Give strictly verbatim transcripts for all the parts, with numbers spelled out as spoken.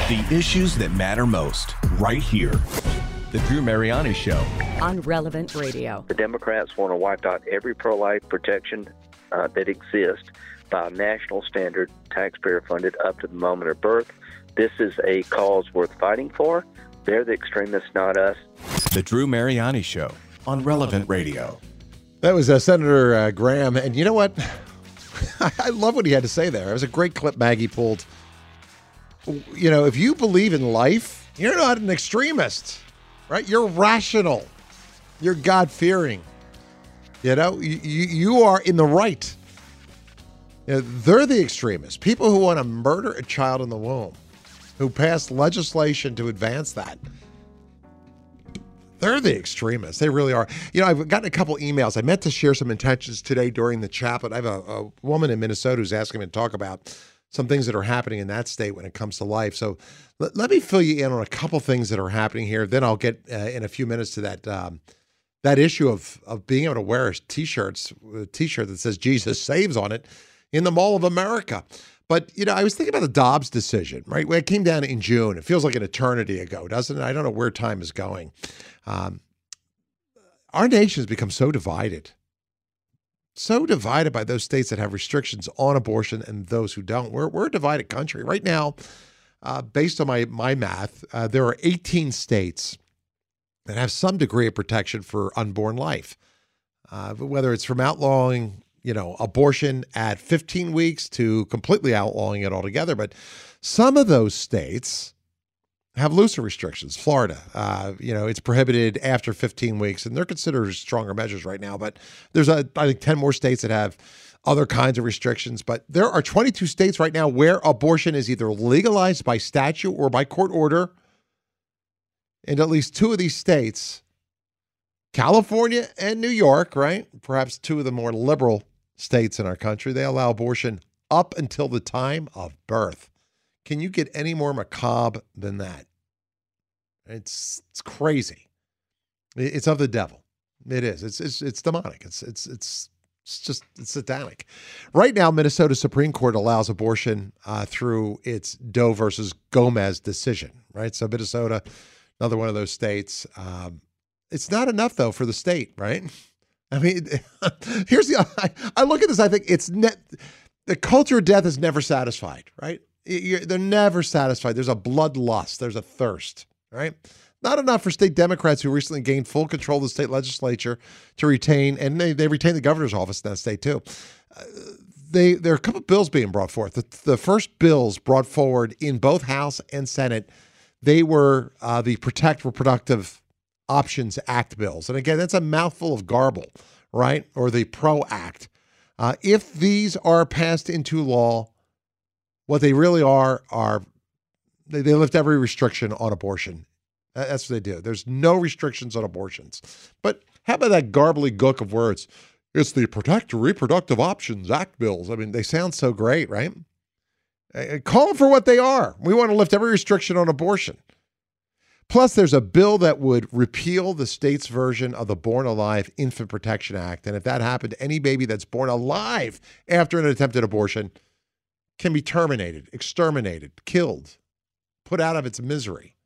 The issues that matter most, right here. The Drew Mariani Show. On Relevant Radio. The Democrats want to wipe out every pro-life protection uh, that exists by a national standard, taxpayer-funded up to the moment of birth. This is a cause worth fighting for. They're the extremists, not us. The Drew Mariani Show on Relevant Radio. That was uh, Senator uh, Graham. And you know what? I love what he had to say there. It was a great clip Maggie pulled. You know, if you believe in life, you're not an extremist, right? You're rational. You're God-fearing. You know, you, you are in the right. You know, they're the extremists. People who want to murder a child in the womb, who passed legislation to advance that. They're the extremists. They really are. You know, I've gotten a couple emails. I meant to share some intentions today during the chat, but I have a, a woman in Minnesota who's asking me to talk about some things that are happening in that state when it comes to life. So let, let me fill you in on a couple things that are happening here. Then I'll get uh, in a few minutes to that um, that issue of of being able to wear t-shirts, a t-shirt that says Jesus Saves on it in the Mall of America. But, you know, I was thinking about the Dobbs decision, right? When it came down in June, it feels like an eternity ago, doesn't it? I don't know where time is going. Um, our nation has become so divided. So divided by those states that have restrictions on abortion and those who don't. We're, we're a divided country. Right now, uh, based on my, my math, uh, there are eighteen states that have some degree of protection for unborn life. Uh, whether it's from outlawing, you know, abortion at fifteen weeks to completely outlawing it altogether. But some of those states have looser restrictions. Florida, uh, you know, it's prohibited after fifteen weeks, and they're considered stronger measures right now. But there's, a, I think, ten more states that have other kinds of restrictions. But there are twenty-two states right now where abortion is either legalized by statute or by court order. And at least two of these states, California and New York, right? Perhaps two of the more liberal states in our country, they allow abortion up until the time of birth. Can you get any more macabre than that? It's it's crazy. It's of the devil. It is. It's it's it's demonic. It's it's it's it's just it's satanic. Right now, Minnesota Supreme Court allows abortion uh, through its Doe versus Gomez decision. Right. So Minnesota, another one of those states. Um, it's not enough though for the state, right? I mean, here's the. I, I look at this. I think it's net. The culture of death is never satisfied, right? You're, they're never satisfied. There's a bloodlust. There's a thirst, right? Not enough for state Democrats who recently gained full control of the state legislature to retain, and they, they retain the governor's office in that state too. Uh, they there are a couple of bills being brought forth. The, the first bills brought forward in both House and Senate, they were uh, the Protect Reproductive Options Act bills. And again, that's a mouthful of garble, right? Or the PRO Act. Uh, if these are passed into law, what they really are, are they, they lift every restriction on abortion. That's what they do. There's no restrictions on abortions. But how about that garbly gook of words? It's the Protect Reproductive Options Act bills. I mean, they sound so great, right? Uh, call them for what they are. We want to lift every restriction on abortion. Plus, there's a bill that would repeal the state's version of the Born Alive Infant Protection Act. And if that happened, any baby that's born alive after an attempted abortion can be terminated, exterminated, killed, put out of its misery.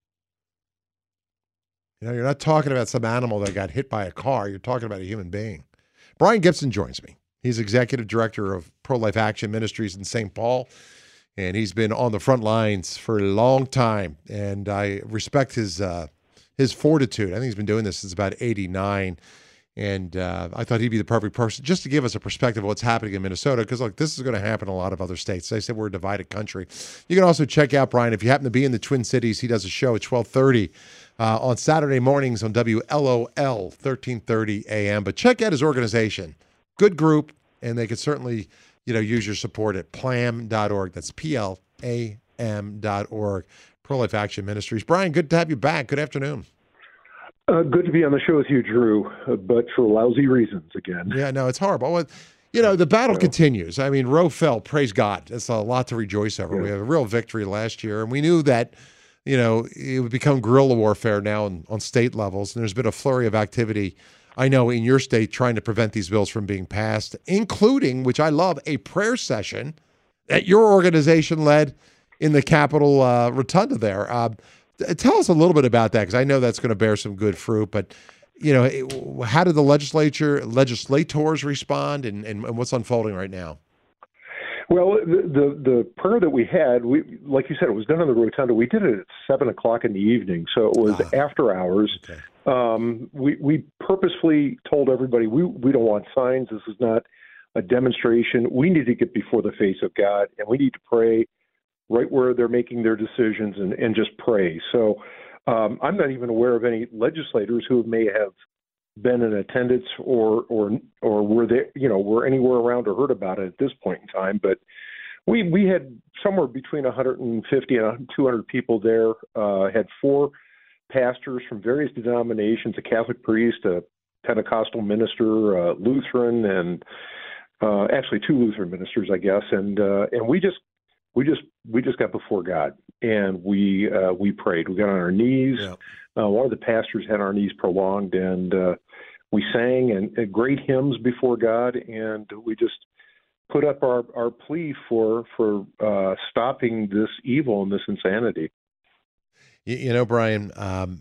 You know, you're not talking about some animal that got hit by a car. You're talking about a human being. Brian Gibson joins me. He's executive director of Pro-Life Action Ministries in Saint Paul, and he's been on the front lines for a long time. And I respect his uh, his fortitude. I think he's been doing this since about eighty-nine. And uh, I thought he'd be the perfect person just to give us a perspective of what's happening in Minnesota. Because, look, this is going to happen in a lot of other states. They said we're a divided country. You can also check out Brian. If you happen to be in the Twin Cities, he does a show at twelve thirty uh, on Saturday mornings on W L O L, thirteen thirty A M. But check out his organization. Good group, and they could certainly, you know, use your support at P L A M dot org. That's P L A M dot org. Pro-Life Action Ministries. Brian, good to have you back. Good afternoon. Uh, good to be on the show with you, Drew, uh, but for lousy reasons again. Yeah, no, it's horrible. Well, you know, the battle yeah. continues. I mean, Roe fell, praise God. It's a lot to rejoice over. Yeah. We had a real victory last year, and we knew that, you know, it would become guerrilla warfare now on, on state levels, and there's been a flurry of activity, I know, in your state trying to prevent these bills from being passed, including, which I love, a prayer session that your organization led in the Capitol uh, rotunda there. Uh, tell us a little bit about that, because I know that's going to bear some good fruit. But you know, it, how did the legislature legislators respond, and, and, and what's unfolding right now? Well, the, the the prayer that we had, we like you said, it was done in the rotunda. We did it at seven o'clock in the evening, so it was ah, after hours. Okay. Um, we we purposefully told everybody we we don't want signs. This is not a demonstration. We need to get before the face of God, and we need to pray right where they're making their decisions, and, and just pray. So um, I'm not even aware of any legislators who may have been in attendance or or or were they you know were anywhere around or heard about it at this point in time. But we we had somewhere between one hundred fifty and two hundred people there. Uh, had four pastors from various denominations: a Catholic priest, a Pentecostal minister, uh, Lutheran, and uh, actually two Lutheran ministers, I guess. And uh, and we just we just we just got before God, and we uh, we prayed. We got on our knees. Yeah. Uh, one of the pastors had our knees prolonged, and uh, we sang and, and great hymns before God, and we just put up our, our plea for for uh, stopping this evil and this insanity. You, you know, Brian, um,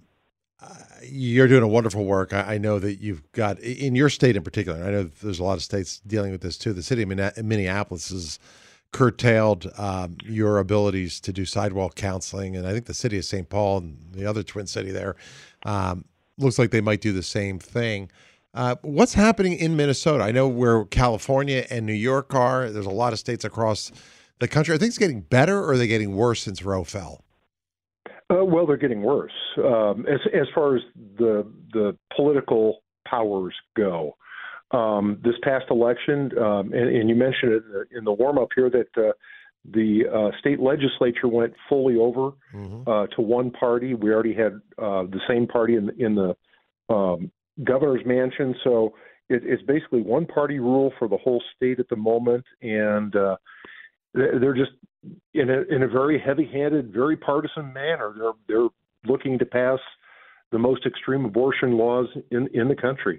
you're doing a wonderful work. I, I know that you've got, in your state in particular, and I know there's a lot of states dealing with this too, the city of Minneapolis is curtailed um, your abilities to do sidewalk counseling. And I think the city of Saint Paul and the other twin city there um, looks like they might do the same thing. Uh, what's happening in Minnesota? I know where California and New York are. There's a lot of states across the country. Are things getting better, or are they getting worse since Roe fell? Uh, well, they're getting worse um, as as far as the the political powers go. Um, this past election, um, and, and you mentioned it in the, in the warm-up here, that uh, the uh, state legislature went fully over mm-hmm. uh, to one party. We already had uh, the same party in, in the um, governor's mansion. So it, it's basically one-party rule for the whole state at the moment, and uh, they're just in a, in a very heavy-handed, very partisan manner. They're, they're looking to pass the most extreme abortion laws in, in the country.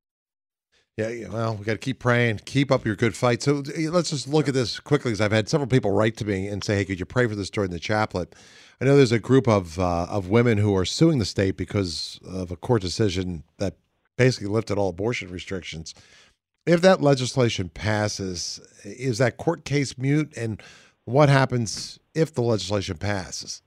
Yeah, well, we got to keep praying, keep up your good fight. So let's just look at this quickly, because I've had several people write to me and say, "Hey, could you pray for this during the chaplet?" I know there's a group of uh, of women who are suing the state because of a court decision that basically lifted all abortion restrictions. If that legislation passes, is that court case mute? And what happens if the legislation passes?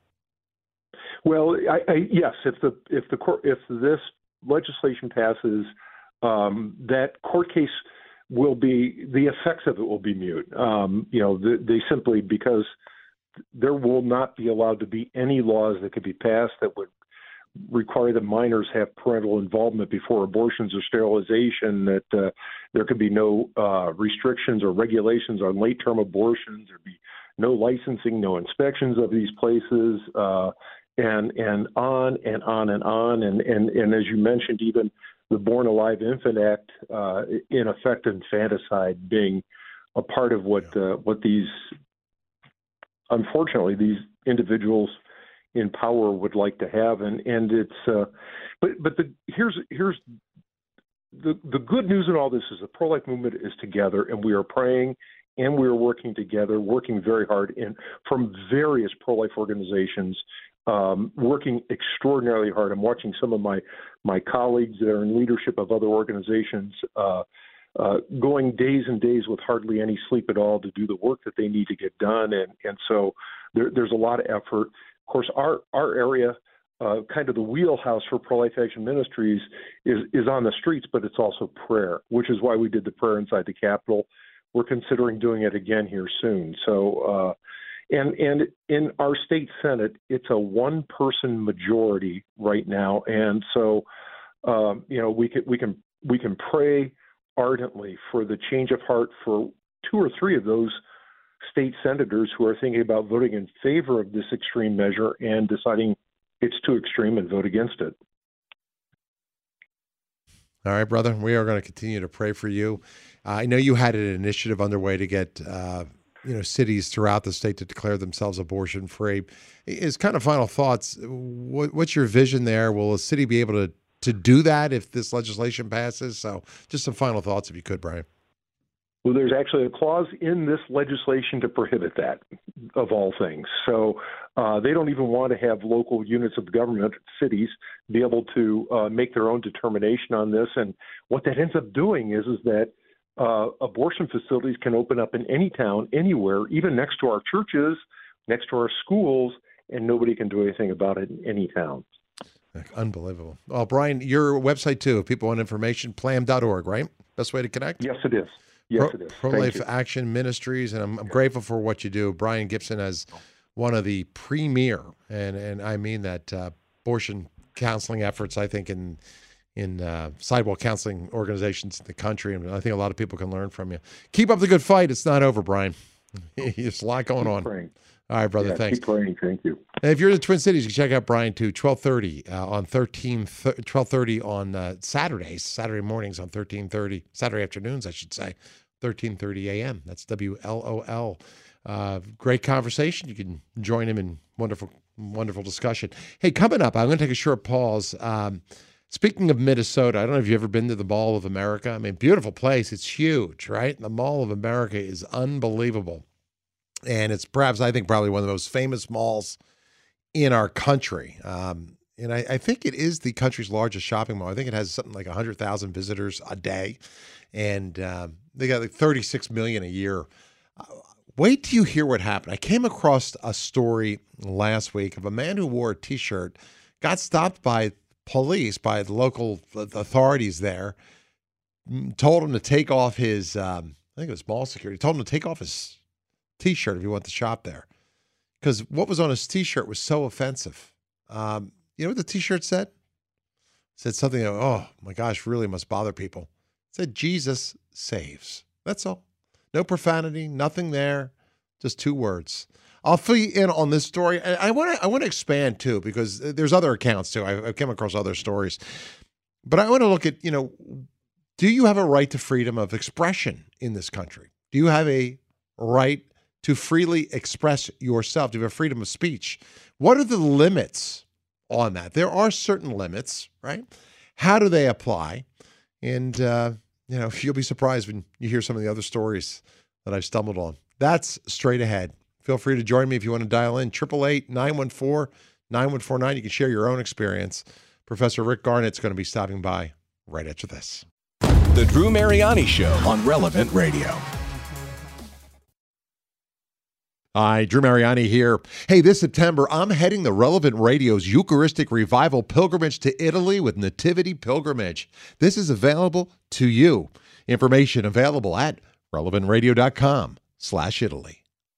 Well, I, I, yes, if the if the court if this legislation passes. Um, that court case will be, the effects of it will be mute. Um, you know, they, they simply, because there will not be allowed to be any laws that could be passed that would require that minors have parental involvement before abortions or sterilization, that uh, there could be no uh, restrictions or regulations on late-term abortions, there'd be no licensing, no inspections of these places, uh, and and on and on and on. And, and, and as you mentioned, even the Born Alive Infant Act, uh, in effect, infanticide being a part of what uh, what these, unfortunately, these individuals in power would like to have, and and it's, uh, but but the here's here's the the good news in all this is the pro-life movement is together, and we are praying, and we are working together, working very hard in from various pro-life organizations. Um, working extraordinarily hard. I'm watching some of my, my colleagues that are in leadership of other organizations uh, uh, going days and days with hardly any sleep at all to do the work that they need to get done. And, and so there, there's a lot of effort. Of course, our, our area, uh, kind of the wheelhouse for Pro-Life Action Ministries is, is on the streets, but it's also prayer, which is why we did the prayer inside the Capitol. We're considering doing it again here soon. So, uh, And and in our state Senate, it's a one-person majority right now, and so um, you know we can we can we can pray ardently for the change of heart for two or three of those state senators who are thinking about voting in favor of this extreme measure and deciding it's too extreme and vote against it. All right, brother, we are going to continue to pray for you. Uh, I know you had an initiative underway to get. Uh, you know, cities throughout the state to declare themselves abortion free. Is kind of final thoughts. What, what's your vision there? Will a city be able to, to do that if this legislation passes? So just some final thoughts, if you could, Brian. Well, there's actually a clause in this legislation to prohibit that, of all things. So uh, they don't even want to have local units of government, cities, be able to uh, make their own determination on this. And what that ends up doing is, is that uh, abortion facilities can open up in any town, anywhere, even next to our churches, next to our schools, and nobody can do anything about it in any town. Unbelievable. Well, Brian, your website, too, if people want information, plam dot org, right? Best way to connect? Yes, it is. Yes, Pro, it is. Pro-Life Action Ministries, and I'm, I'm grateful for what you do. Brian Gibson as one of the premier, and, and I mean that, uh, abortion counseling efforts, I think, in in uh, sidewalk counseling organizations in the country, and I think a lot of people can learn from you. Keep up the good fight. It's not over, Brian. There's a lot going keep on. Praying. All right, brother, yeah, thanks. Keep praying. Thank you. And if you're in the Twin Cities, you can check out Brian, too, twelve thirty uh, on thirteen, twelve thirty on uh, Saturdays, Saturday mornings on thirteen thirty, Saturday afternoons, I should say, thirteen thirty a.m. That's W L O L. Uh, great conversation. You can join him in wonderful, wonderful discussion. Hey, coming up, I'm going to take a short pause. Um, speaking of Minnesota, I don't know if you've ever been to the Mall of America. I mean, beautiful place. It's huge, right? The Mall of America is unbelievable. And it's perhaps, I think, probably one of the most famous malls in our country. Um, and I, I think it is the country's largest shopping mall. I think it has something like one hundred thousand visitors a day. And um, they got like thirty-six million a year. Uh, wait till you hear what happened. I came across a story last week of a man who wore a T-shirt, got stopped by police, by the local authorities there, told him to take off his, um, I think it was mall security, told him to take off his T-shirt if you want to shop there, because what was on his T-shirt was so offensive. Um, you know what the T-shirt said? It said something, oh my gosh, really must bother people. It said, Jesus saves. That's all. No profanity, nothing there, just two words. I'll fill you in on this story. And I want to I want to expand too, because there's other accounts too. I, I've come across other stories, but I want to look at, you know, do you have a right to freedom of expression in this country? Do you have a right to freely express yourself? Do you have freedom of speech? What are the limits on that? There are certain limits, right? How do they apply? And, uh, you know, you'll be surprised when you hear some of the other stories that I've stumbled on. That's straight ahead. Feel free to join me if you want to dial in. eight eight eight, nine one four, nine one four nine. You can share your own experience. Professor Rick Garnett's going to be stopping by right after this. The Drew Mariani Show on Relevant Radio. Hi, Drew Mariani here. Hey, this September, I'm heading the Relevant Radio's Eucharistic Revival Pilgrimage to Italy with Nativity Pilgrimage. This is available to you. Information available at relevant radio dot com slash Italy.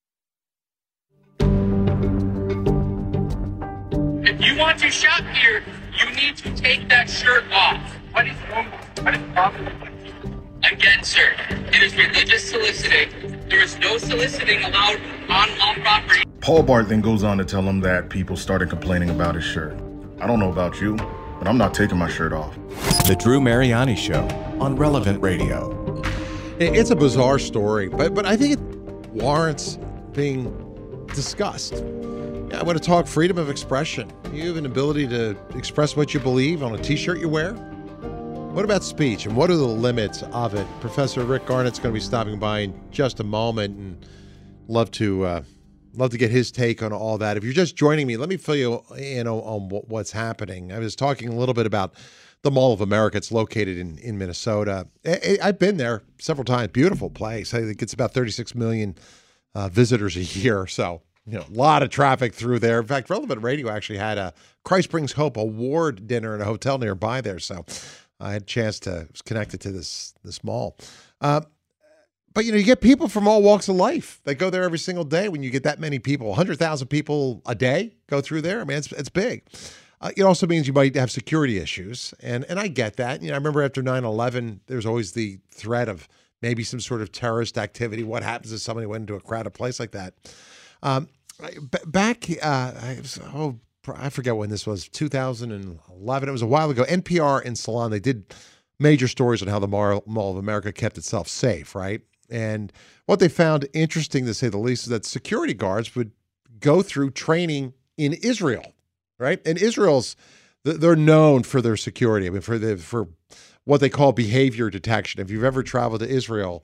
If you want to shop here, you need to take that shirt off. What is wrong? What is wrong? Again, sir, it is religious soliciting. There is no soliciting allowed on mall property. Paul Bart then goes on to tell him that people started complaining about his shirt. I don't know about you, but I'm not taking my shirt off. The Drew Mariani Show on Relevant Radio. It's a bizarre story, but but I think it warrants being discussed. Yeah, I want to talk freedom of expression. You have an ability to express what you believe on a T-shirt you wear. What about speech, and what are the limits of it? Professor Rick Garnett's going to be stopping by in just a moment, and love to uh, love to get his take on all that. If you're just joining me, let me fill you in on, on what's happening. I was talking a little bit about the Mall of America. It's located in, in Minnesota. I, I've been there several times. Beautiful place. I think it's about thirty-six million uh, visitors a year, so you know, a lot of traffic through there. In fact, Relevant Radio actually had a Christ Brings Hope award dinner in a hotel nearby there, so I had a chance to was connected to this this mall. Uh, but, you know, you get people from all walks of life that go there every single day. When you get that many people, one hundred thousand people a day go through there, I mean, it's, it's big. Uh, it also means you might have security issues, and and I get that. You know, I remember after nine eleven, there's always the threat of maybe some sort of terrorist activity. What happens if somebody went into a crowded place like that? Um, b- back, uh, I was, oh, I forget when this was, two thousand eleven. It was a while ago. N P R and Salon, they did major stories on how the Mall of America kept itself safe, right? And what they found interesting, to say the least, is that security guards would go through training in Israel, right? And Israel's, they're known for their security. I mean, for the for what they call behavior detection. If you've ever traveled to Israel,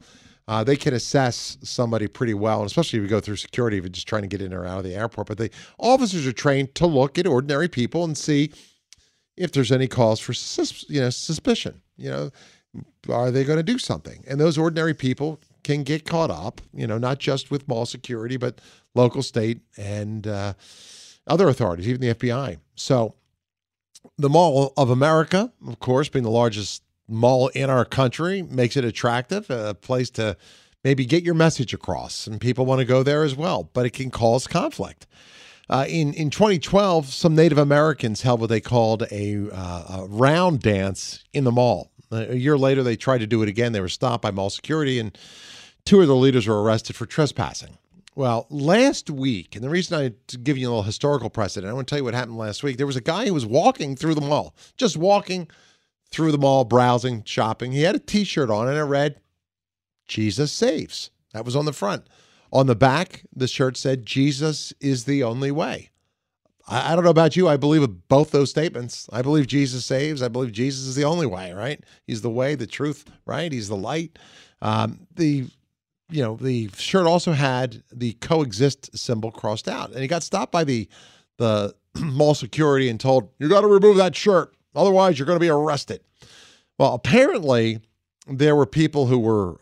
Uh, they can assess somebody pretty well, and especially if you go through security, if you're just trying to get in or out of the airport. But the officers are trained to look at ordinary people and see if there's any cause for sus- you know suspicion. You know, are they going to do something? And those ordinary people can get caught up. You know, not just with mall security, but local, state, and uh, other authorities, even the F B I. So, the Mall of America, of course, being the largest mall in our country, makes it attractive, a place to maybe get your message across, and people want to go there as well, but it can cause conflict. Uh, in, in twenty twelve, some Native Americans held what they called a, uh, a round dance in the mall. A year later, they tried to do it again. They were stopped by mall security, and two of the leaders were arrested for trespassing. Well, last week, and the reason I'm giving you a little historical precedent, I want to tell you what happened last week. There was a guy who was walking through the mall, just walking through the mall, browsing, shopping. He had a T-shirt on, and it read, "Jesus saves." That was on the front. On the back, the shirt said, "Jesus is the only way." I, I don't know about you. I believe both those statements. I believe Jesus saves. I believe Jesus is the only way, right? He's the way, the truth, right? He's the light. Um, the You know, the shirt also had the coexist symbol crossed out, and he got stopped by the the mall security and told, "You got to remove that shirt, otherwise you're going to be arrested." Well, apparently there were people who were,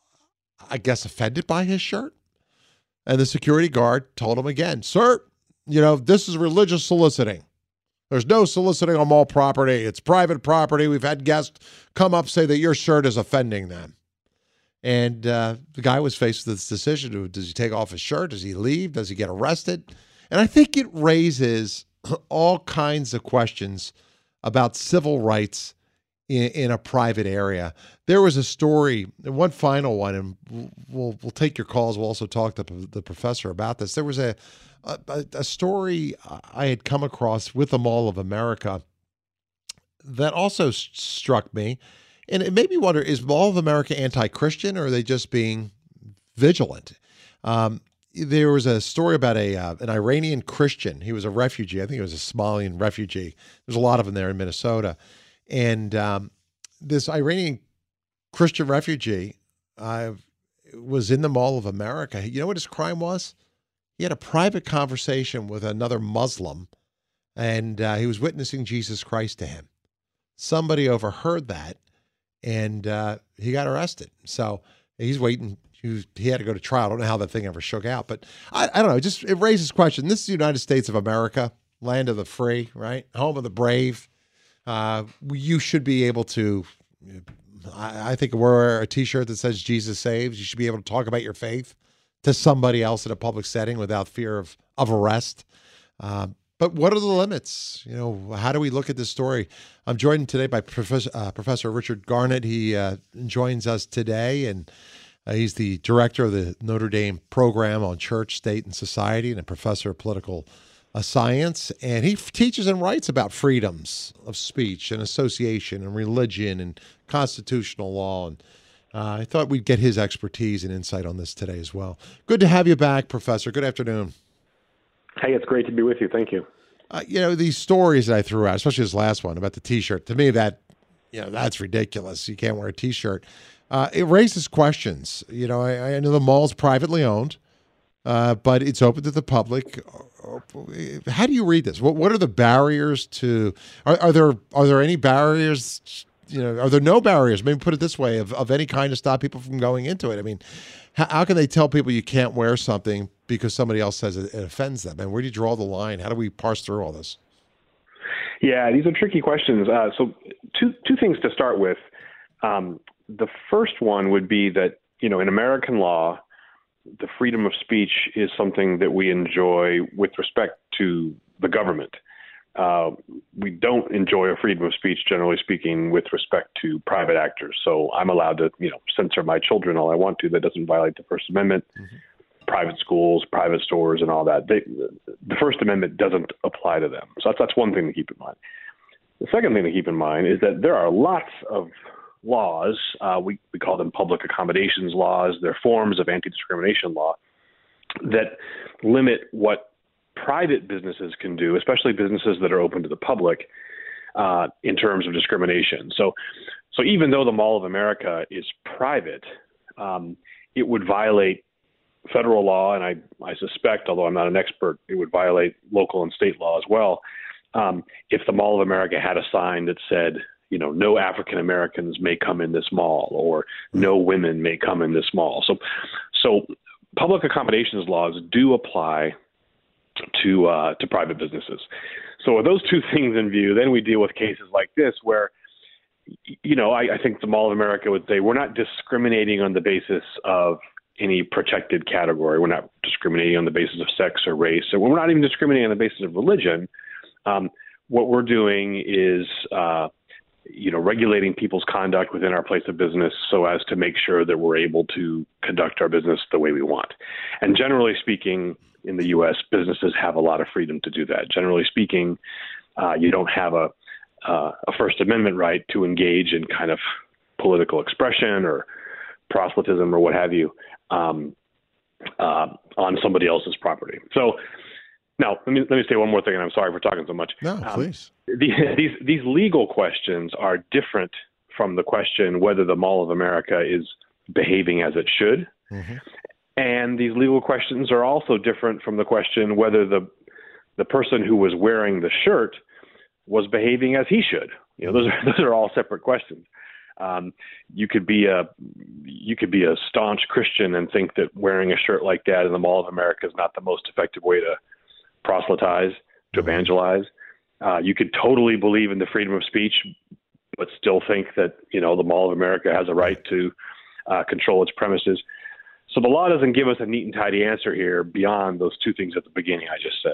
I guess, offended by his shirt, and the security guard told him again, "Sir, you know, this is religious soliciting. There's no soliciting on mall property. It's private property. We've had guests come up say that your shirt is offending them." And uh, the guy was faced with this decision. Does he take off his shirt? Does he leave? Does he get arrested? And I think it raises all kinds of questions about civil rights in, in a private area. There was a story, one final one, and we'll we'll take your calls. We'll also talk to the professor about this. There was a, a, a story I had come across with the Mall of America that also struck me. And it made me wonder, is Mall of America anti-Christian, or are they just being vigilant? Um, there was a story about a uh, an Iranian Christian. He was a refugee. I think he was a Somalian refugee. There's a lot of them there in Minnesota. And um, this Iranian Christian refugee uh, was in the Mall of America. You know what his crime was? He had a private conversation with another Muslim, and uh, he was witnessing Jesus Christ to him. Somebody overheard that, and uh, he got arrested. So he's waiting. He, was, he had to go to trial. I don't know how that thing ever shook out, but I, I don't know. It just it raises question. This is the United States of America, land of the free, right? Home of the brave. Uh, you should be able to, I, I think, wear a T-shirt that says Jesus saves. You should be able to talk about your faith to somebody else in a public setting without fear of, of arrest. Uh, But what are the limits? You know, how do we look at this story? I'm joined today by Professor, uh, Professor Richard Garnett. He uh, joins us today, and uh, he's the director of the Notre Dame program on church, state, and society, and a professor of political uh, science. And he f- teaches and writes about freedoms of speech and association and religion and constitutional law. And uh, I thought we'd get his expertise and insight on this today as well. Good to have you back, Professor. Good afternoon. Hey, it's great to be with you. Thank you. Uh, you know, these stories that I threw out, especially this last one about the T-shirt, to me, that, you know, that's ridiculous. You can't wear a T-shirt. Uh, it raises questions. You know, I, I know the mall's privately owned, uh, but it's open to the public. How do you read this? What What are the barriers to? Are, are there are there any barriers? You know, are there no barriers? Maybe put it this way: of, of any kind to stop people from going into it. I mean, how, how can they tell people you can't wear something because somebody else says it, it offends them? And where do you draw the line? How do we parse through all this? Yeah, these are tricky questions. Uh, so two two things to start with. Um, the first one would be that, you know, in American law, the freedom of speech is something that we enjoy with respect to the government. Uh, we don't enjoy a freedom of speech, generally speaking, with respect to private actors. So I'm allowed to, you know, censor my children all I want to. That doesn't violate the First Amendment. Mm-hmm. Private schools, private stores, and all that. They, the First Amendment doesn't apply to them. So that's, that's one thing to keep in mind. The second thing to keep in mind is that there are lots of laws. Uh, we, we call them public accommodations laws. They're forms of anti-discrimination law that limit what private businesses can do, especially businesses that are open to the public, uh, in terms of discrimination. So, so even though the Mall of America is private, um, it would violate federal law, and I, I suspect, although I'm not an expert, it would violate local and state law as well. Um, if the Mall of America had a sign that said, you know, no African Americans may come in this mall, or no women may come in this mall. So, so public accommodations laws do apply to uh, to private businesses. So with those two things in view, then we deal with cases like this where, you know, I, I think the Mall of America would say we're not discriminating on the basis of any protected category. We're not discriminating on the basis of sex or race, or we're not even discriminating on the basis of religion. Um, what we're doing is, uh, you know, regulating people's conduct within our place of business so as to make sure that we're able to conduct our business the way we want. And generally speaking, in the U S, businesses have a lot of freedom to do that. Generally speaking, uh, you don't have a, uh, a First Amendment right to engage in kind of political expression or proselytism or what have you um, uh, on somebody else's property. So now let me let me say one more thing, and I'm sorry for talking so much. No, um, please. The, these these legal questions are different from the question whether the Mall of America is behaving as it should. Mm-hmm. And these legal questions are also different from the question whether the the person who was wearing the shirt was behaving as he should. You know, those are those are all separate questions. Um, you could be a you could be a staunch Christian and think that wearing a shirt like that in the Mall of America is not the most effective way to proselytize, to evangelize. Uh, you could totally believe in the freedom of speech, but still think that, you know, the Mall of America has a right to uh, control its premises. So the law doesn't give us a neat and tidy answer here beyond those two things at the beginning I just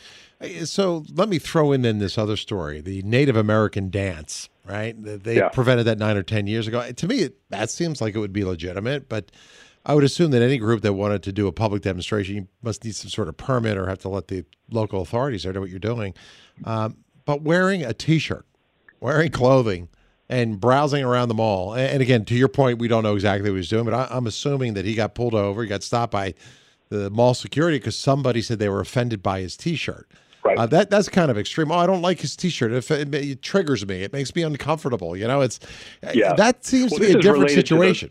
said. So let me throw in then this other story, the Native American dance, right? They Yeah. prevented that nine or ten years ago. To me, it, that seems like it would be legitimate, but I would assume that any group that wanted to do a public demonstration, you must need some sort of permit or have to let the local authorities know what you're doing. Um, but wearing a T-shirt, wearing clothing, and browsing around the mall. And again, to your point, we don't know exactly what he's doing, but I, I'm assuming that he got pulled over, he got stopped by the mall security because somebody said they were offended by his T-shirt. Right. Uh, that that's kind of extreme. Oh, I don't like his T-shirt. It, it, it triggers me. It makes me uncomfortable. You know, it's Yeah. that seems Well, to this be a is different related to the- situation.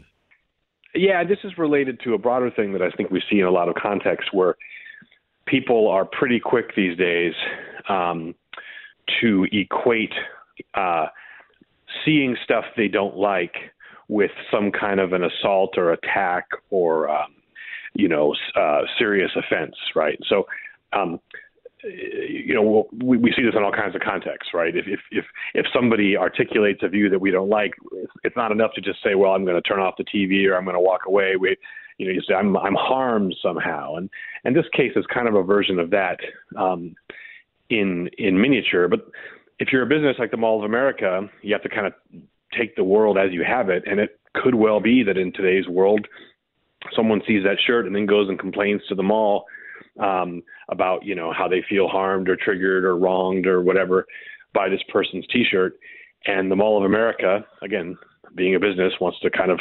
Yeah, this is related to a broader thing that I think we see in a lot of contexts where people are pretty quick these days um, to equate uh, seeing stuff they don't like with some kind of an assault or attack or, um, you know, uh, serious offense, right? So, um, you know, we, we see this in all kinds of contexts, right? If, if if if somebody articulates a view that we don't like, it's not enough to just say, "Well, I'm going to turn off the T V" or "I'm going to walk away." We, you know, you say, "I'm I'm harmed somehow," and and this case is kind of a version of that um, in in miniature. But if you're a business like the Mall of America, you have to kind of take the world as you have it, and it could well be that in today's world, someone sees that shirt and then goes and complains to the mall um, about, you know, how they feel harmed or triggered or wronged or whatever by this person's T-shirt. And the Mall of America, again, being a business, wants to kind of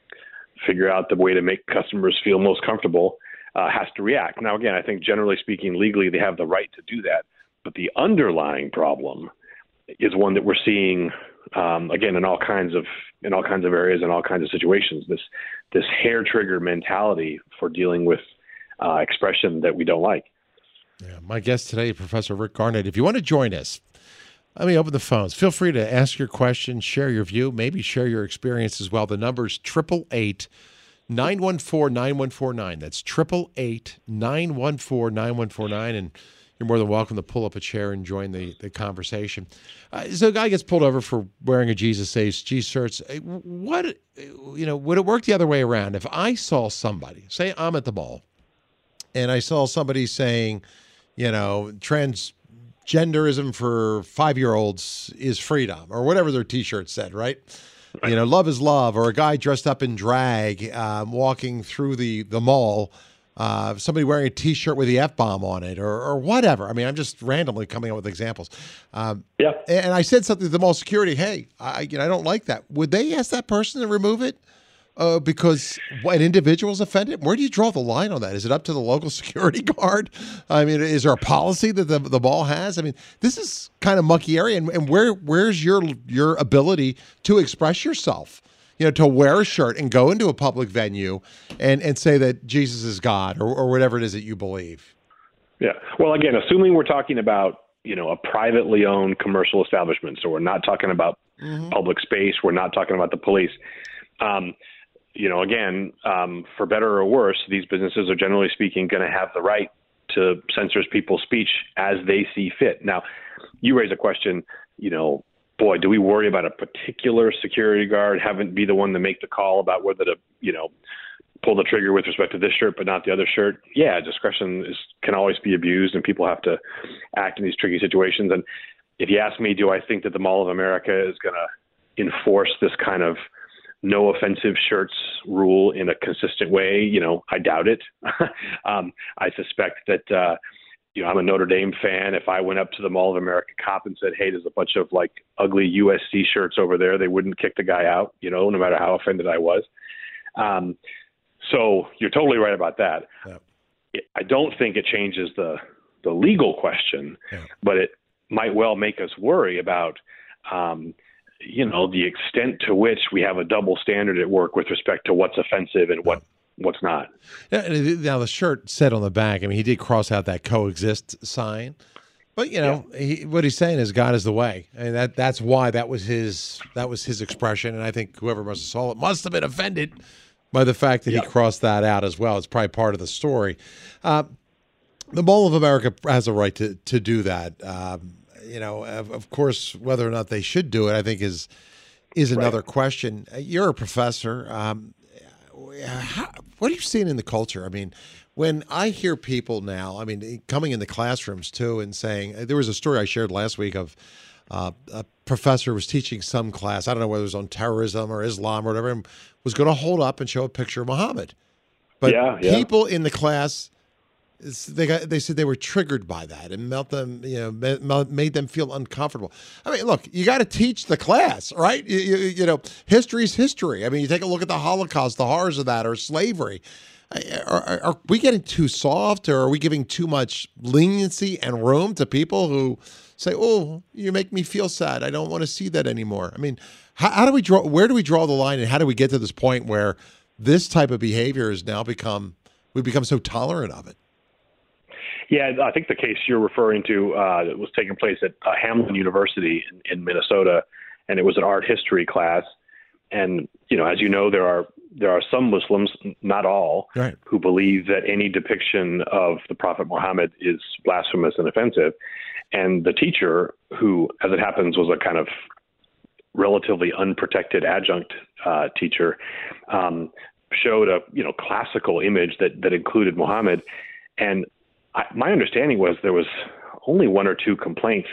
figure out the way to make customers feel most comfortable, uh, has to react. Now, again, I think generally speaking, legally, they have the right to do that. But the underlying problem is one that we're seeing, um, again, in all kinds of in all kinds of areas and all kinds of situations. This this hair trigger mentality for dealing with uh, expression that we don't like. Yeah, my guest today, Professor Rick Garnett. If you want to join us, let me open the phones. Feel free to ask your question, share your view, maybe share your experience as well. The number's eight eight eight, nine one four, nine one four nine. That's eight eight eight, nine one four, nine one four nine. And you're more than welcome to pull up a chair and join the, the conversation. Uh, so a guy gets pulled over for wearing a Jesus Saves G-shirts. What, you know, would it work the other way around? If I saw somebody, say I'm at the mall, and I saw somebody saying, you know, transgenderism for five-year-olds is freedom, or whatever their T-shirt said, right? Right. You know, love is love, or a guy dressed up in drag um, walking through the, the mall, uh, somebody wearing a T-shirt with the F-bomb on it, or, or whatever. I mean, I'm just randomly coming up with examples. Um, yeah. And I said something to the mall security, hey, I, you know, I don't like that. Would they ask that person to remove it? Uh, because an individual's offended? Where do you draw the line on that? Is it up to the local security guard? I mean, is there a policy that the the mall has? I mean, this is kind of mucky area. And, and where where's your your ability to express yourself? you know, to wear a shirt and go into a public venue and, and say that Jesus is God or, or whatever it is that you believe. Yeah. Well, again, assuming we're talking about, you know, a privately owned commercial establishment, so we're not talking about mm-hmm. public space, we're not talking about the police. Um, you know, again, um, for better or worse, these businesses are generally speaking going to have the right to censor people's speech as they see fit. Now, you raise a question, you know, boy, do we worry about a particular security guard having be the one to make the call about whether to, you know, pull the trigger with respect to this shirt but not the other shirt? Yeah, discretion is can always be abused, and people have to act in these tricky situations. And if you ask me, do I think that the Mall of America is going to enforce this kind of no offensive shirts rule in a consistent way? You know, I doubt it. um, I suspect that, uh, you know, I'm a Notre Dame fan. If I went up to the Mall of America cop and said, hey, there's a bunch of like ugly U S C shirts over there, they wouldn't kick the guy out, you know, no matter how offended I was. Um, so you're totally right about that. Yeah. It, I don't think it changes the, the legal question, yeah. but it might well make us worry about, um, you know, the extent to which we have a double standard at work with respect to what's offensive and what what's not. Now, the shirt said on the back, I mean, he did cross out that coexist sign, but you know, yeah. he, what he's saying is God is the way. I mean, that that's why that was his that was his expression, and I think whoever must have saw it must have been offended by the fact that yeah. he crossed that out as well. It's probably part of the story. Uh, the Mall of America has a right to to do that. Um, you know, of, of course, whether or not they should do it, I think is is another right. question. You're a professor. Um, how, what are you seeing in the culture? I mean, when I hear people now, I mean, coming in the classrooms too and saying, there was a story I shared last week of uh, a professor was teaching some class, I don't know whether it was on terrorism or Islam or whatever, and was going to hold up and show a picture of Muhammad. But yeah, yeah. people in the class, they got, they said they were triggered by that and melt them, you know, made them feel uncomfortable. I mean, look, you got to teach the class, right? You, you, you know, history's history. I mean, you take a look at the Holocaust, the horrors of that, or slavery. Are, are, are we getting too soft, or are we giving too much leniency and room to people who say, "Oh, you make me feel sad. I don't want to see that anymore"? I mean, how, how do we draw? Where do we draw the line, and how do we get to this point where this type of behavior has now become we become so tolerant of it? Yeah, I think the case you're referring to uh, was taking place at uh, Hamline University in, in Minnesota, and it was an art history class. And you know, as you know, there are there are some Muslims, not all, right. who believe that any depiction of the Prophet Muhammad is blasphemous and offensive. And the teacher, who, as it happens, was a kind of relatively unprotected adjunct uh, teacher, um, showed a you know classical image that that included Muhammad. And I, my understanding was there was only one or two complaints,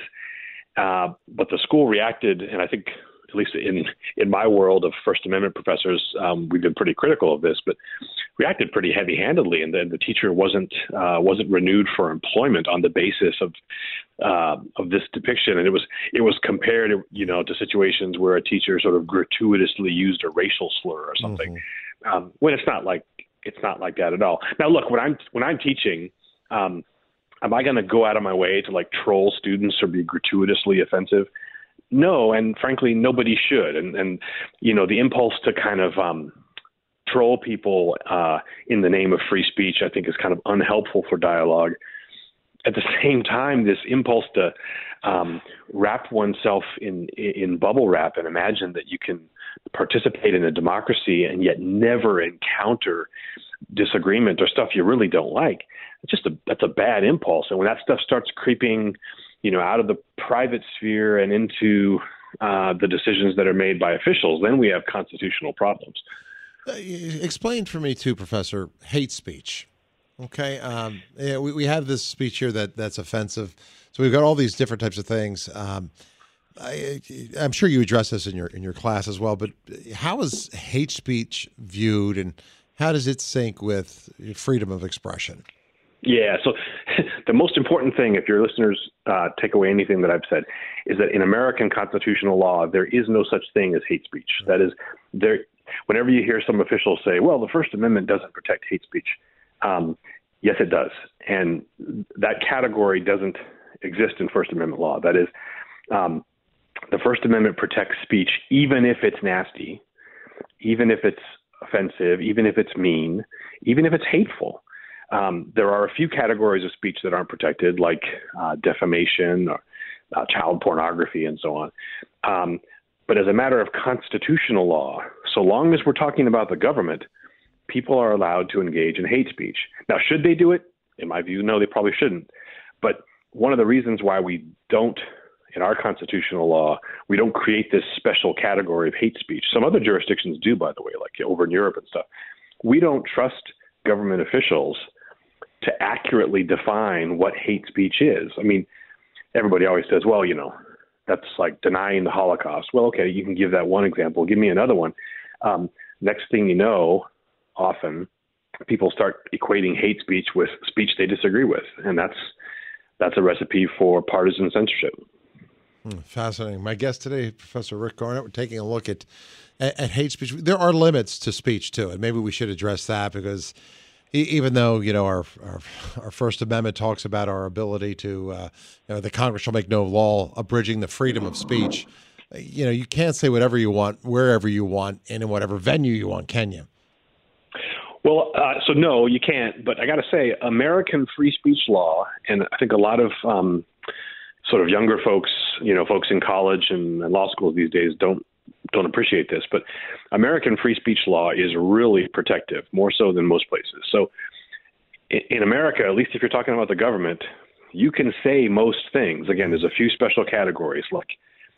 uh, but the school reacted, and I think, at least in in my world of First Amendment professors, um, we've been pretty critical of this, but reacted pretty heavy-handedly, and then the teacher wasn't uh, wasn't renewed for employment on the basis of uh, of this depiction, and it was it was compared, you know, to situations where a teacher sort of gratuitously used a racial slur or something, mm-hmm. um, when it's not like it's not like that at all. Now, look, when I'm when I'm teaching. Um, am I going to go out of my way to like troll students or be gratuitously offensive? No, and frankly, nobody should. And, and you know, the impulse to kind of um, troll people uh, in the name of free speech, I think, is kind of unhelpful for dialogue. At the same time, this impulse to um, wrap oneself in in bubble wrap and imagine that you can participate in a democracy and yet never encounter disagreement or stuff you really don't like. It's just a, that's a bad impulse. And when that stuff starts creeping, you know, out of the private sphere and into uh, the decisions that are made by officials, then we have constitutional problems. Uh, explain for me too, Professor, hate speech. Okay. Um, yeah, we, we have this speech here that that's offensive. So we've got all these different types of things. Um, I, I'm sure you address this in your, in your class as well, but how is hate speech viewed, and how does it sync with freedom of expression? Yeah, so the most important thing, if your listeners uh, take away anything that I've said, is that in American constitutional law, there is no such thing as hate speech. That is, there. Whenever you hear some officials say, well, the First Amendment doesn't protect hate speech, um, yes, it does. And that category doesn't exist in First Amendment law. That is, um, the First Amendment protects speech even if it's nasty, even if it's offensive, even if it's mean, even if it's hateful. Um, there are a few categories of speech that aren't protected, like uh, defamation or uh, child pornography and so on. Um, but as a matter of constitutional law, so long as we're talking about the government, people are allowed to engage in hate speech. Now, should they do it? In my view, no, they probably shouldn't. But one of the reasons why we don't, in our constitutional law, we don't create this special category of hate speech. Some other jurisdictions do, by the way, like over in Europe and stuff. We don't trust government officials to accurately define what hate speech is. I mean, everybody always says, well, you know, that's like denying the Holocaust. Well, okay, you can give that one example. Give me another one. Um, next thing you know, often people start equating hate speech with speech they disagree with. And that's that's a recipe for partisan censorship. Hmm, fascinating. My guest today, Professor Rick Garnett, we're taking a look at, at, at hate speech. There are limits to speech, too, and maybe we should address that because even though, you know, our, our our First Amendment talks about our ability to, uh, you know, the Congress shall make no law abridging the freedom of speech, you know, you can't say whatever you want, wherever you want, and in whatever venue you want, can you? Well, uh, so no, you can't. But I got to say, American free speech law, and I think a lot of um, sort of younger folks, you know, folks in college and, and law schools these days don't don't appreciate this. But American free speech law is really protective, more so than most places. So in, in America, at least if you're talking about the government, you can say most things. Again, there's a few special categories like,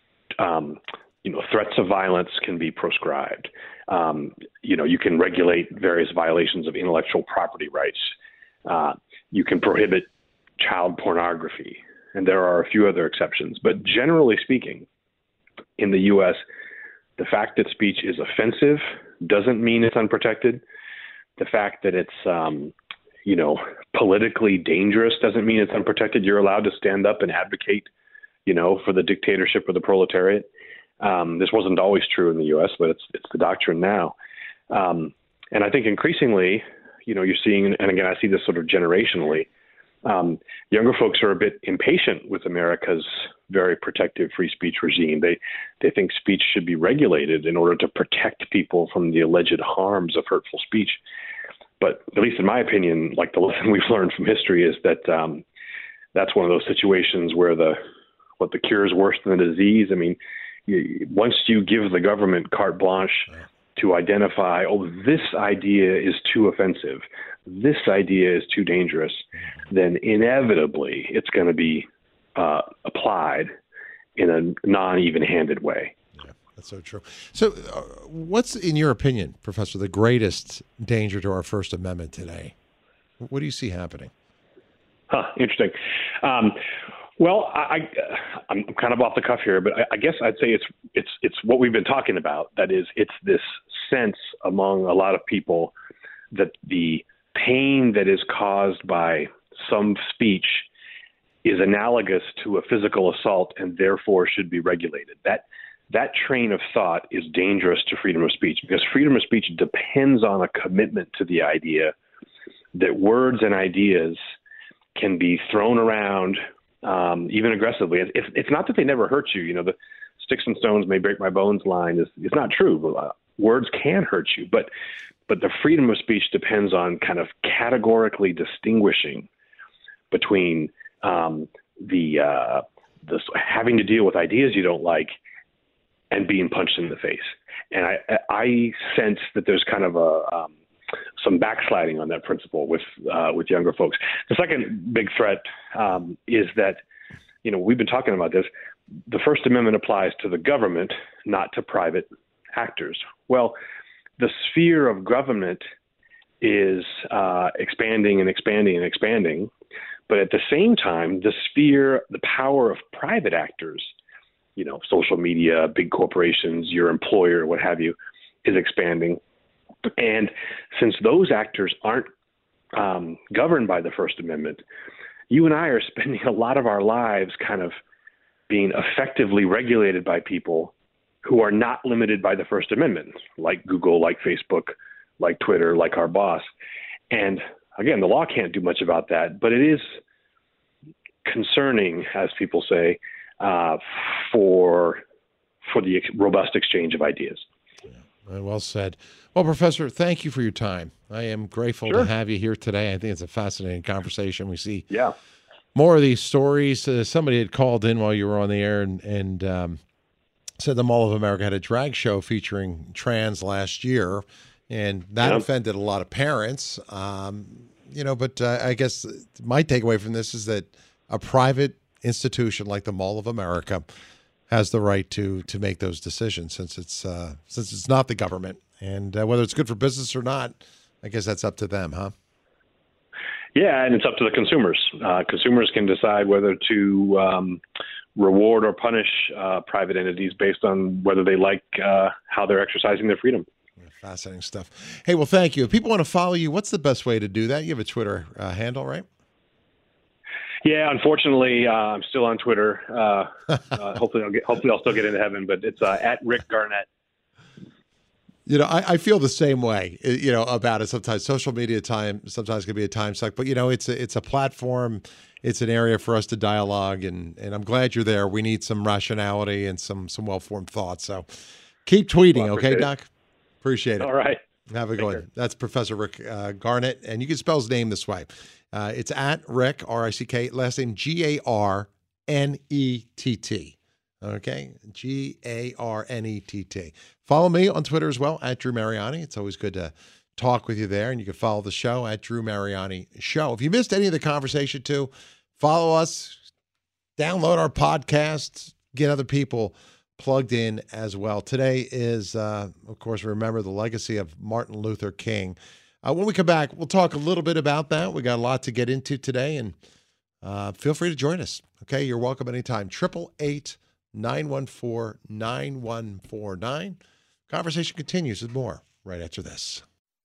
um, you know, threats of violence can be proscribed. Um, you know, you can regulate various violations of intellectual property rights. Uh, you can prohibit child pornography, and there are a few other exceptions. But generally speaking, in the U S, the fact that speech is offensive doesn't mean it's unprotected. The fact that it's, um, you know, politically dangerous doesn't mean it's unprotected. You're allowed to stand up and advocate, you know, for the dictatorship or the proletariat. Um, this wasn't always true in the U S, but it's it's the doctrine now. Um, and I think increasingly, you know, you're seeing, and again, I see this sort of generationally, um, younger folks are a bit impatient with America's very protective free speech regime. They they think speech should be regulated in order to protect people from the alleged harms of hurtful speech. But at least in my opinion, like the lesson we've learned from history is that um, that's one of those situations where the what the cure is worse than the disease. I mean, you, once you give the government carte blanche to identify, oh, this idea is too offensive, this idea is too dangerous, then inevitably it's going to be uh, applied in a non-even-handed way. Yeah, that's so true. So uh, what's, in your opinion, Professor, the greatest danger to our First Amendment today? What do you see happening? Huh, interesting. Um, well, I, I, I'm kind of off the cuff here, but I, I guess I'd say it's it's it's what we've been talking about. That is, it's this sense among a lot of people that the pain that is caused by some speech is analogous to a physical assault and therefore should be regulated. That that train of thought is dangerous to freedom of speech because freedom of speech depends on a commitment to the idea that words and ideas can be thrown around, um, even aggressively. It's, it's not that they never hurt you. You know, the sticks and stones may break my bones line is, is not true. Uh, words can hurt you, but but the freedom of speech depends on kind of categorically distinguishing between um, the uh, the having to deal with ideas you don't like and being punched in the face. And I I sense that there's kind of a um, some backsliding on that principle with uh, with younger folks. The second big threat um, is that, you know, we've been talking about this. The First Amendment applies to the government, not to private actors. Well, the sphere of government is uh, expanding and expanding and expanding, but at the same time, the sphere, the power of private actors, you know, social media, big corporations, your employer, what have you, is expanding. And since those actors aren't um, governed by the First Amendment, you and I are spending a lot of our lives kind of being effectively regulated by people who are not limited by the First Amendment, like Google, like Facebook, like Twitter, like our boss. And again, the law can't do much about that, but it is concerning, as people say, uh, for for the ex- robust exchange of ideas. Uh, well said. Well, Professor, thank you for your time. I am grateful Sure. to have you here today. I think it's a fascinating conversation. We see Yeah. more of these stories. Uh, somebody had called in while you were on the air and, and um, said the Mall of America had a drag show featuring trans last year, and that Yeah. offended a lot of parents. Um, you know, but uh, I guess my takeaway from this is that a private institution like the Mall of America has the right to to make those decisions, since it's uh, since it's not the government, and uh, whether it's good for business or not, I guess that's up to them, huh? Yeah, and it's up to the consumers. Uh, consumers can decide whether to um, reward or punish uh, private entities based on whether they like uh, how they're exercising their freedom. Fascinating stuff. Hey, well, thank you. If people want to follow you, what's the best way to do that? You have a Twitter uh, handle, right? Yeah, unfortunately, uh, I'm still on Twitter. Uh, uh, hopefully, I'll get. Hopefully, I'll still get into heaven. But it's uh, at Rick Garnett. You know, I, I feel the same way, you know, about it sometimes. Social media time sometimes can be a time suck, but, you know, it's a, it's a platform. It's an area for us to dialogue, and, and I'm glad you're there. We need some rationality and some some well-formed thoughts. So keep tweeting, Well, okay, appreciate it. Doc? Appreciate it. All right. Have a good Take one. care. That's Professor Rick uh, Garnett, and you can spell his name this way. Uh, it's at Rick, R I C K, last name G A R N E T T. Okay? G A R N E T T. Follow me on Twitter as well, at Drew Mariani. It's always good to talk with you there, and you can follow the show at Drew Mariani Show. If you missed any of the conversation, too, follow us, download our podcast, get other people plugged in as well. Today is, uh, of course, remember the legacy of Martin Luther King. Uh, when we come back, we'll talk a little bit about that. We got a lot to get into today, and uh, feel free to join us. Okay, you're welcome anytime. Triple eight nine one four nine one four nine. Conversation continues with more right after this.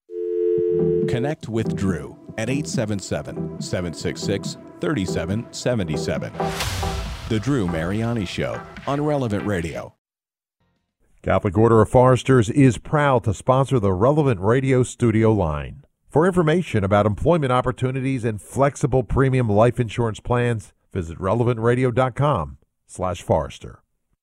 Connect with Drew at eight seven seven, seven six six, three seven seven seven. The Drew Mariani Show on Relevant Radio. Catholic Order of Foresters is proud to sponsor the Relevant Radio studio line. For information about employment opportunities and flexible premium life insurance plans, visit relevant radio dot com slash Forester.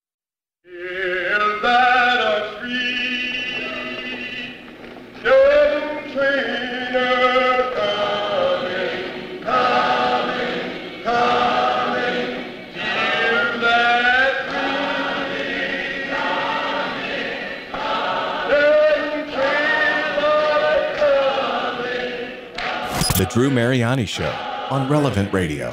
The Drew Mariani Show on Relevant Radio.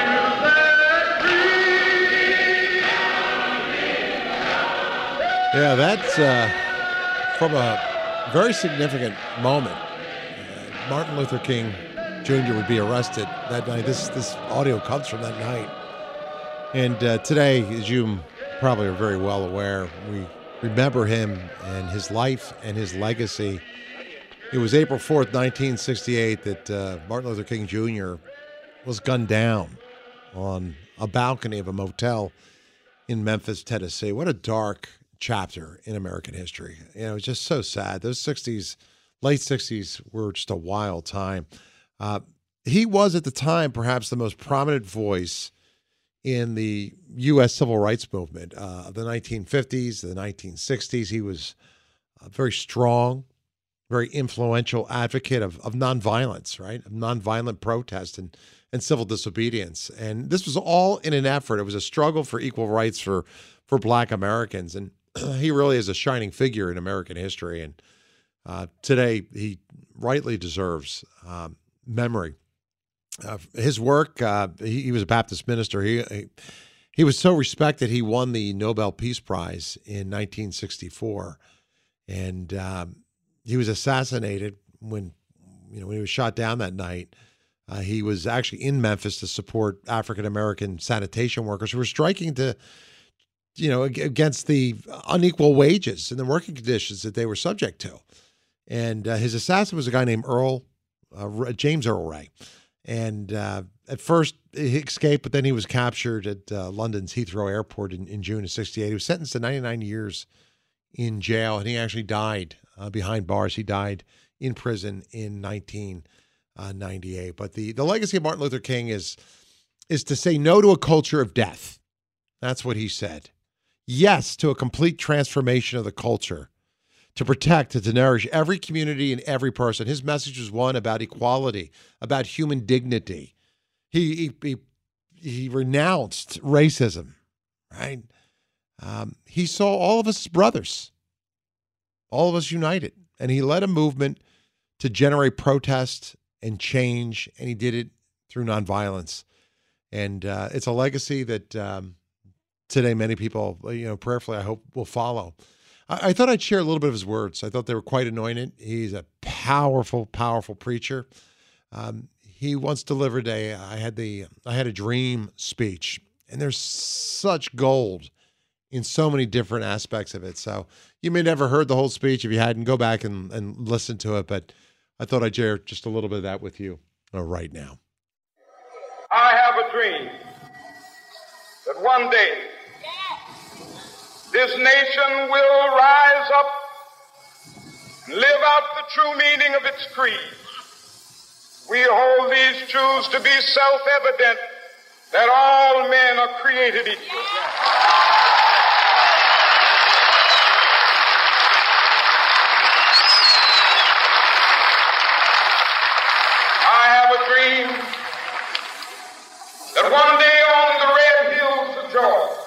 Yeah, that's uh, from a very significant moment. Uh, Martin Luther King Junior would be arrested that night. This this audio comes from that night. And uh, today, as you probably are very well aware, we remember him and his life and his legacy. It was April fourth, nineteen sixty-eight, that uh, Martin Luther King Junior was gunned down on a balcony of a motel in Memphis, Tennessee. What a dark chapter in American history. You know, it's just so sad. Those sixties, late sixties were just a wild time. Uh, he was at the time perhaps the most prominent voice in the U S civil rights movement uh, of the nineteen fifties, the nineteen sixties. He was uh, very strong, very influential advocate of, of nonviolence, right? Of nonviolent protest and, and civil disobedience. And this was all in an effort. It was a struggle for equal rights for, for Black Americans. And he really is a shining figure in American history. And uh, today he rightly deserves um, memory. Uh, his work, uh, he, he was a Baptist minister. He, he he was so respected, he won the Nobel Peace Prize in nineteen sixty-four. And um, he was assassinated when, you know, when he was shot down that night. Uh, he was actually in Memphis to support African-American sanitation workers who were striking to, you know, against the unequal wages and the working conditions that they were subject to. And uh, his assassin was a guy named Earl, uh, James Earl Ray. And uh, at first he escaped, but then he was captured at uh, London's Heathrow Airport in, in June of sixty-eight. He was sentenced to ninety-nine years in jail, and he actually died uh, behind bars. He died in prison in nineteen ninety-eight. But the, the legacy of Martin Luther King is, is to say no to a culture of death. That's what he said. Yes to a complete transformation of the culture, to protect and to nourish every community and every person. His message was one about equality, about human dignity. He he he, he renounced racism, right? Um, he saw all of us as brothers, all of us united, and he led a movement to generate protest and change, and he did it through nonviolence. And uh, it's a legacy that um, today many people, you know, prayerfully, I hope will follow. I, I thought I'd share a little bit of his words. I thought they were quite anointed. He's a powerful, powerful preacher. Um, he once delivered a, I had the, I had a dream speech, and there's such gold in so many different aspects of it. So you may never heard the whole speech. If you hadn't, go back and, and listen to it. But I thought I'd share just a little bit of that with you uh, right now. I have a dream that one day this nation will rise up and live out the true meaning of its creed. We hold these truths to be self-evident, that all men are created equal. I have a dream that one day on the red hills of Georgia,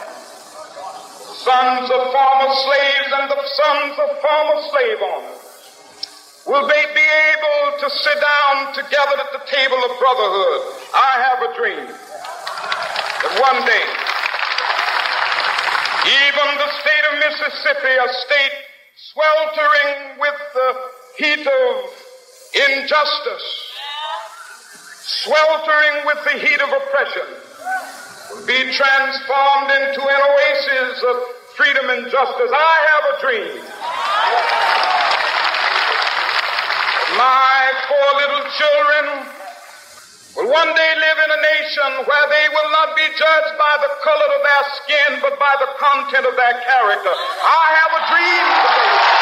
sons of former slaves and the sons of former slave owners will they be able to sit down together at the table of brotherhood. I have a dream that one day, even the state of Mississippi, a state sweltering with the heat of injustice, sweltering with the heat of oppression, will be transformed into an oasis of freedom and justice. I have a dream. My four little children will one day live in a nation where they will not be judged by the color of their skin, but by the content of their character. I have a dream today.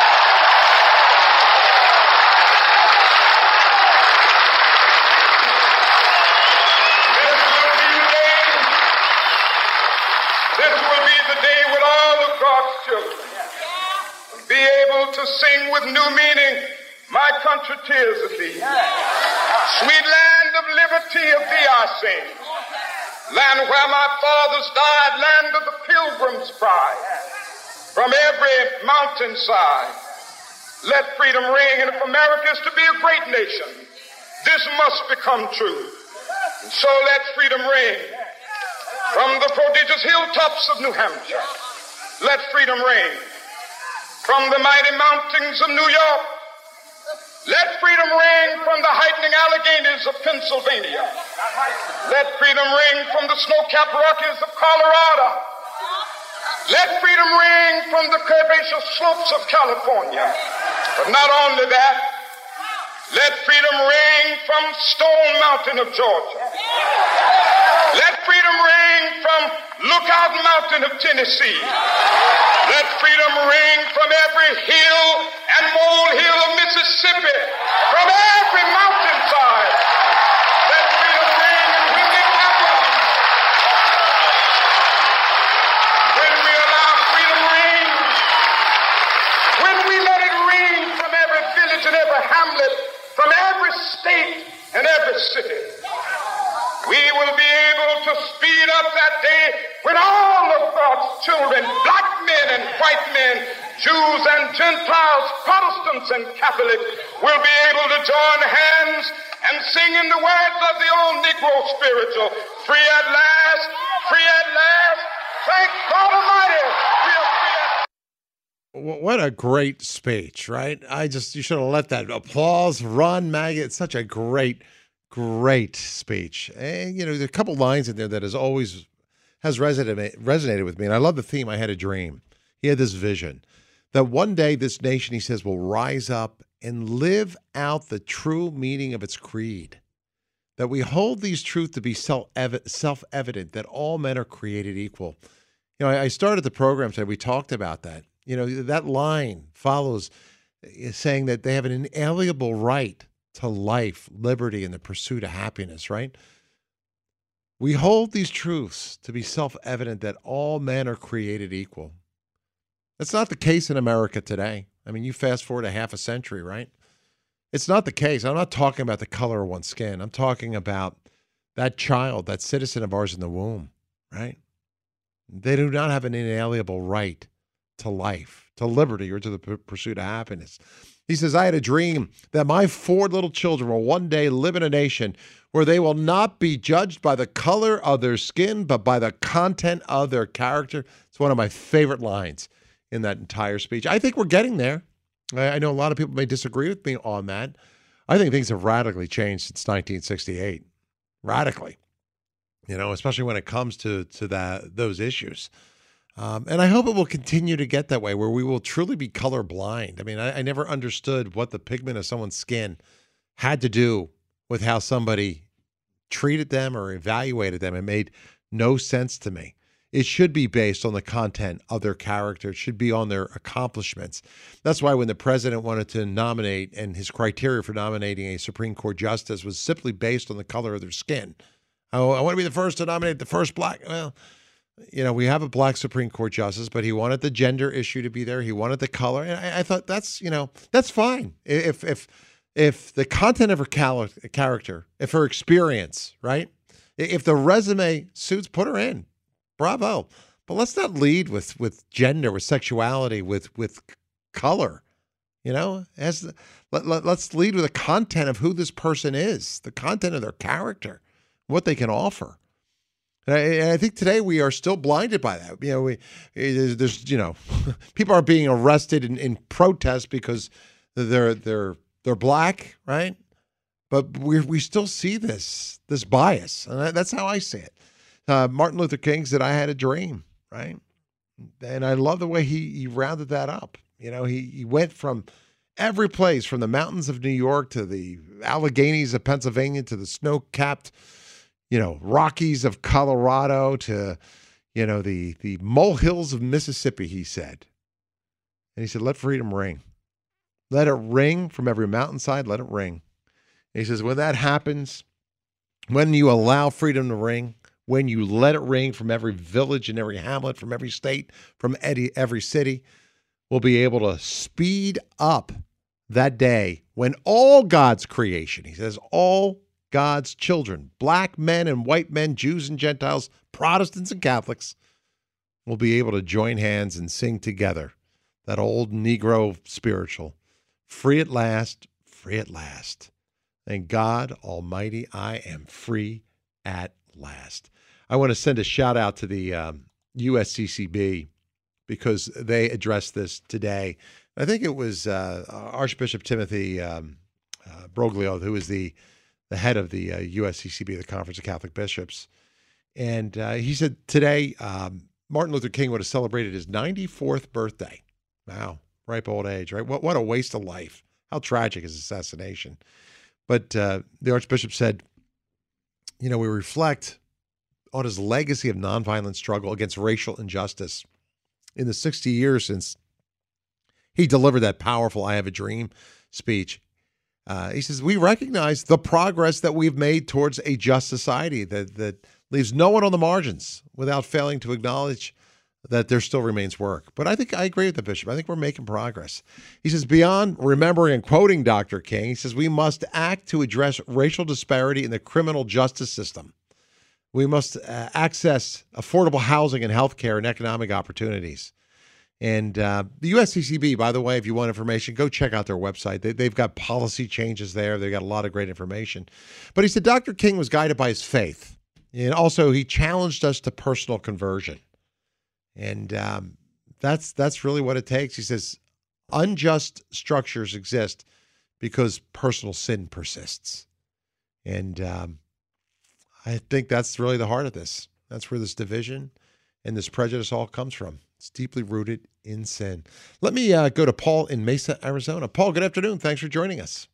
Be able to sing with new meaning, my country tears of thee. Sweet land of liberty, of thee I sing. Land where my fathers died, land of the pilgrim's pride. From every mountainside, let freedom ring. And if America is to be a great nation, this must become true. And so let freedom ring. From the prodigious hilltops of New Hampshire, let freedom ring. From the mighty mountains of New York, let freedom ring. From the heightening Alleghanies of Pennsylvania, let freedom ring. From the snow-capped Rockies of Colorado, let freedom ring. From the curvaceous slopes of California. But not only that, let freedom ring from Stone Mountain of Georgia. Let freedom ring from Lookout Mountain of Tennessee. Let freedom ring from every hill and molehill of Mississippi, from every mountainside. Let freedom ring in Whitney Capital. When we allow freedom ring, when we let it ring from every village and every hamlet, from every state and every city, we will be able to speed up that day when all of God's children, black men and white men, Jews and Gentiles, Protestants and Catholics, will be able to join hands and sing in the words of the old Negro spiritual, free at last, free at last, thank God Almighty, we are free at last. What a great speech, right? I just, you should have let that applause run, Maggie. It's such a great Great speech. And, you know, there's a couple lines in there that has always has resonated, resonated with me. And I love the theme, I had a dream. He had this vision that one day this nation, he says, will rise up and live out the true meaning of its creed. That we hold these truths to be self-evident, that all men are created equal. You know, I started the program today, we talked about that. You know, that line follows saying that they have an inalienable right to life, liberty, and the pursuit of happiness, right? We hold these truths to be self-evident that all men are created equal. That's not the case in America today. I mean, you fast forward a half a century, right? It's not the case. I'm not talking about the color of one's skin. I'm talking about that child, that citizen of ours in the womb, right? They do not have an inalienable right to life, to liberty, or to the p- pursuit of happiness. He says, I had a dream that my four little children will one day live in a nation where they will not be judged by the color of their skin, but by the content of their character. It's one of my favorite lines in that entire speech. I think we're getting there. I, I know a lot of people may disagree with me on that. I think things have radically changed since nineteen sixty-eight. Radically. You know, especially when it comes to, to that those issues. Um, and I hope it will continue to get that way, where we will truly be colorblind. I mean, I, I never understood what the pigment of someone's skin had to do with how somebody treated them or evaluated them. It made no sense to me. It should be based on the content of their character. It should be on their accomplishments. That's why when the president wanted to nominate, and his criteria for nominating a Supreme Court justice was simply based on the color of their skin. Oh, I want to be the first to nominate the first black. Well, you know, we have a black Supreme Court justice, but he wanted the gender issue to be there. He wanted the color. And I, I thought that's, you know, that's fine. If, if, if the content of her cal- character, if her experience, right? If the resume suits, put her in. Bravo. But let's not lead with, with gender, with sexuality, with, with color, you know, as the, let, let, let's lead with the content of who this person is, the content of their character, what they can offer. And I, and I think today we are still blinded by that. You know, we there's, there's you know, people are being arrested in, in protest because they're they're they're black, right? But we we still see this this bias, and that's how I see it. Uh, Martin Luther King said, "I had a dream," right? And I love the way he he rounded that up. You know, he he went from every place, from the mountains of New York to the Alleghenies of Pennsylvania to the snow-capped, you know, Rockies of Colorado to, you know, the the molehills of Mississippi, he said. And he said, let freedom ring. Let it ring from every mountainside, let it ring. And he says, when that happens, when you allow freedom to ring, when you let it ring from every village and every hamlet, from every state, from every city, we'll be able to speed up that day when all God's creation, he says, all God's children, black men and white men, Jews and Gentiles, Protestants and Catholics, will be able to join hands and sing together that old Negro spiritual, free at last, free at last. Thank God Almighty, I am free at last. I want to send a shout out to the um, U S C C B because they addressed this today. I think it was uh, Archbishop Timothy um, uh, Broglio, who is the the head of the uh, U S C C B, the Conference of Catholic Bishops. And uh, he said today um, Martin Luther King would have celebrated his ninety-fourth birthday. Wow, ripe old age, right? What, what a waste of life. How tragic is assassination. But uh, the Archbishop said, you know, we reflect on his legacy of nonviolent struggle against racial injustice in the sixty years since he delivered that powerful I Have a Dream speech. Uh, he says, we recognize the progress that we've made towards a just society that, that leaves no one on the margins without failing to acknowledge that there still remains work. But I think I agree with the bishop. I think we're making progress. He says, beyond remembering and quoting Doctor King, he says, we must act to address racial disparity in the criminal justice system. We must uh, access affordable housing and health care and economic opportunities. And uh, the U S C C B, by the way, if you want information, go check out their website. They, they've got policy changes there. They've got a lot of great information. But he said Doctor King was guided by his faith. And also he challenged us to personal conversion. And um, that's that's really what it takes. He says unjust structures exist because personal sin persists. And um, I think that's really the heart of this. That's where this division and this prejudice all comes from. It's deeply rooted in sin. Let me uh, go to Paul in Mesa, Arizona. Paul, good afternoon. Thanks for joining us.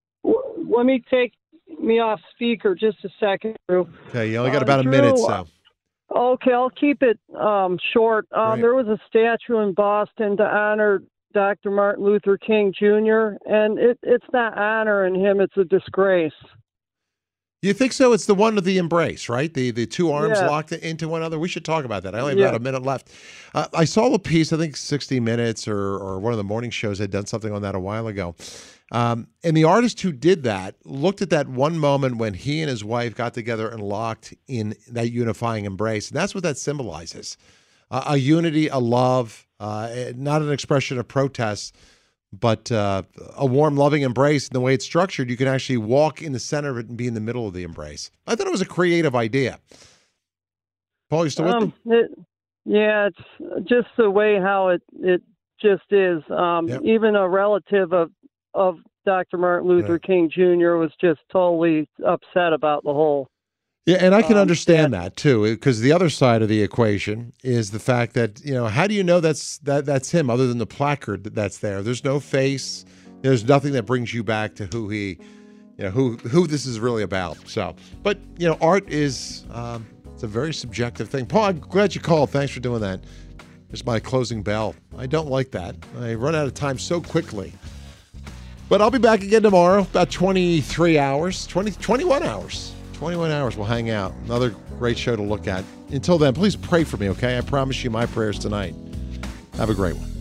Let me take me off speaker just a second, Drew. Okay, you only got Uh, about a Drew, minute, so. Okay, I'll keep it um, short. Um, Great. there was a statue in Boston to honor Doctor Martin Luther King Junior, and it, it's not honoring him, it's a disgrace. You think so? It's the one with the embrace, right? The the two arms Yeah. locked into one another. We should talk about that. I only have Yeah. about a minute left. Uh, I saw a piece, I think sixty minutes or, or one of the morning shows had done something on that a while ago. Um, and the artist who did that looked at that one moment when he and his wife got together and locked in that unifying embrace. And that's what that symbolizes. Uh, a unity, a love, uh, not an expression of protest, but uh, a warm, loving embrace. And the way it's structured, you can actually walk in the center of it and be in the middle of the embrace. I thought it was a creative idea. Paul, you still with Um, me? it, yeah, it's just the way how it, it just is. Um, Yep. Even a relative of, of Doctor Martin Luther King Junior was just totally upset about the whole. Yeah, and I can Um, understand that too, because the other side of the equation is the fact that, you know, how do you know that's that that's him other than the placard that that's there? There's no face. There's nothing that brings you back to who he, you know, who who this is really about. So, but you know, art is um, it's a very subjective thing. Paul, I'm glad you called. Thanks for doing that. Here's my closing bell. I don't like that. I run out of time so quickly. But I'll be back again tomorrow, about twenty-three hours, twenty, twenty-one hours. twenty-one hours, we'll hang out. Another great show to look at. Until then, please pray for me, okay? I promise you my prayers tonight. Have a great one.